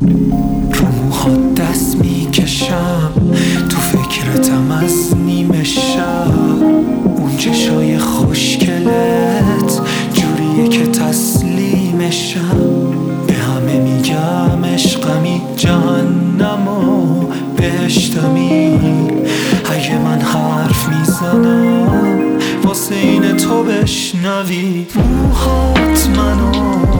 رو موهات دست میکشم، تو فکرتم از نیمه شب. اون چشای خوشگلت جوریه که تسلیمشم. به همه میگم عشقمی، جهنم و بهشتمی. اگه من حرف میزنم واسه این تو بشنوی. موهات منو